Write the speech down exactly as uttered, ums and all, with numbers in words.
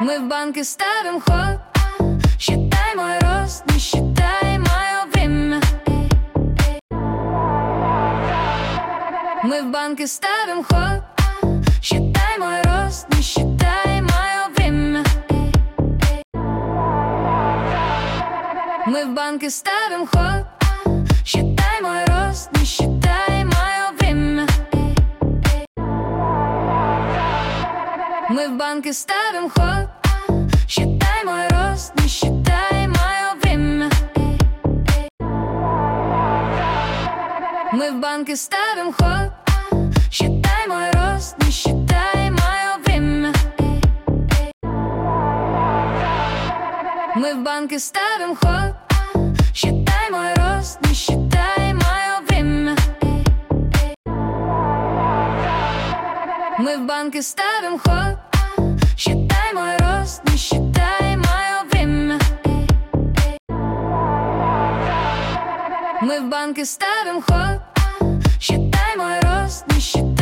Мы в банке ставим ход, считай мой рост, не считай мое время. Мы в банке ставим ход, считай мой рост, не считай мое время. Мы в банке ставим ход, считай мой рост, не считай мое время. Мы в банке ставим ход, считай мой рост, не считай мое время. Мы в банке ставим ход, считай мой рост, не считай мое время. Мы в банке ставим ход, считай мой рост, не считай мое время. Мы в банке ставим ход, считай мой рост, не считай мое время. Мы в банке ставим ход, считай мой рост, не считай.